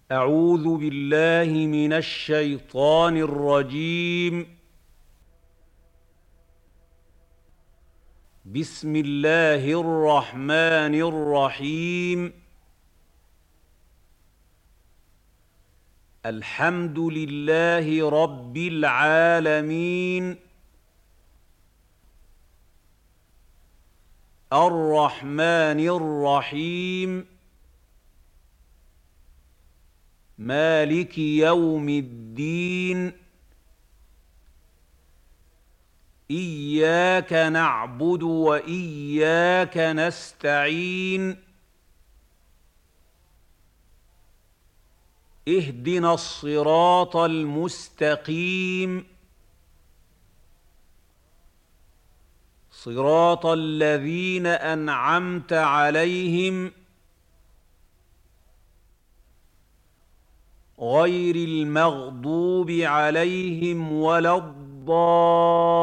أعوذ بالله من الشيطان الرجيم. بسم الله الرحمن الرحيم. الحمد لله رب العالمين. الرحمن الرحيم. مالك يوم الدين. إياك نعبد وإياك نستعين. اهدنا الصراط المستقيم. صراط الذين أنعمت عليهم غير المغضوب عليهم ولا الضالين.